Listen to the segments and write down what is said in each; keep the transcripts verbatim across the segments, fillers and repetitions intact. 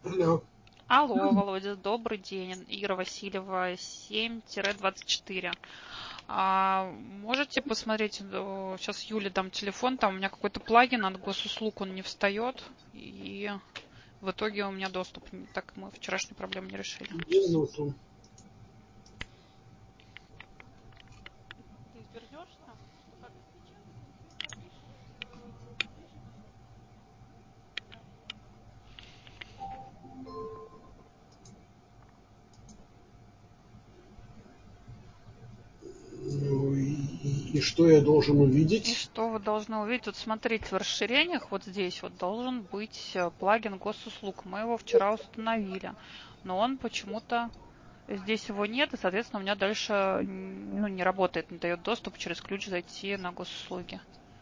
Алло. Алло, Володя, добрый день. Ира Васильева, семь двадцать четыре. А, можете посмотреть, сейчас Юле дам телефон, там у меня какой-то плагин от госуслуг, он не встает, и в итоге у меня доступ, так мы вчерашнюю проблему не решили. Минуту. Ты вернешься? Ну и, и что я должен увидеть? И что вы должны увидеть? Тут смотрите, в расширениях вот здесь вот должен быть плагин госуслуг. Мы его вчера установили, но он почему-то здесь его нет, и, соответственно, у меня дальше ну, не работает, не дает доступ через ключ зайти на госуслуги.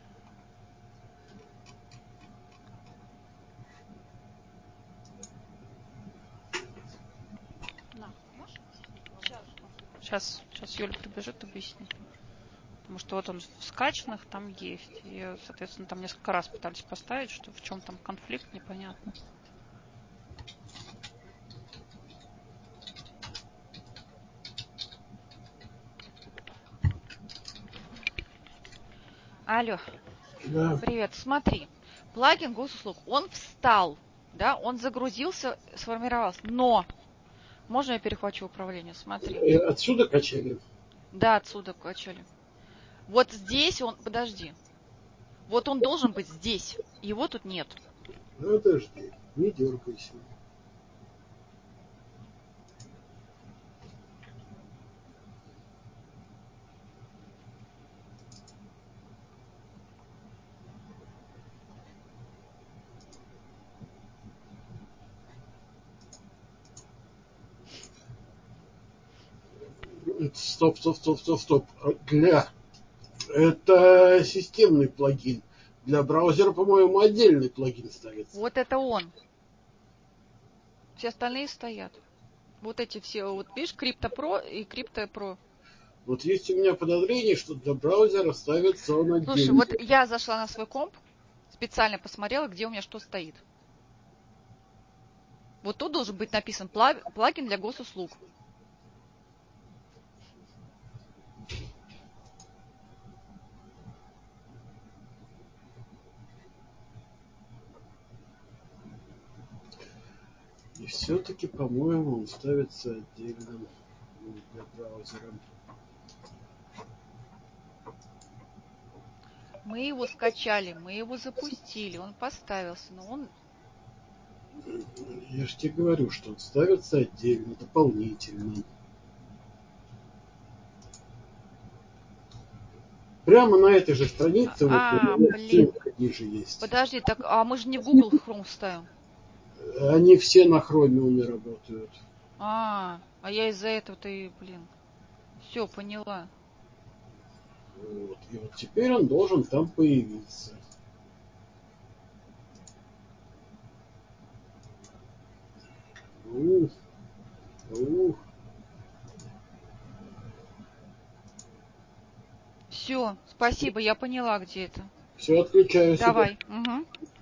На, сейчас, сейчас, сейчас Юля прибежит, объяснит. Потому что вот он в скачанных там есть. И, соответственно, там несколько раз пытались поставить, что в чем там конфликт, непонятно. Алло. Да. Привет, смотри. Плагин госуслуг, он встал, да, он загрузился, сформировался, но... Можно я перехвачу управление? Смотри. Отсюда качали? Да, отсюда качали. Вот здесь он... Подожди. Вот он должен быть здесь. Его тут нет. Подожди, не дергайся. Стоп, стоп, стоп, стоп, стоп. Для... Это системный плагин. Для браузера, по-моему, отдельный плагин ставится. Вот это он. Все остальные стоят. Вот эти все, вот видишь, CryptoPro и CryptoPro. Вот есть у меня подозрение, что для браузера ставится он отдельно. Слушай, вот я зашла на свой комп, специально посмотрела, где у меня что стоит. Вот тут должен быть написан плагин для госуслуг. И все-таки, по-моему, он ставится отдельно для браузера. Мы его скачали, мы его запустили, он поставился, но он... Я же тебе говорю, что он ставится отдельно, дополнительно. Прямо на этой же странице А, вот блин. ссылка ниже есть. Подожди, так, а мы же не в Google Chrome ставим. Они все на хромиуме работают. А, а я из-за этого-то и, блин. Все, поняла. Вот. И вот теперь он должен там появиться. Ух, ух. Все, спасибо, я поняла, где это. Все, отключаю себя. Давай. Угу.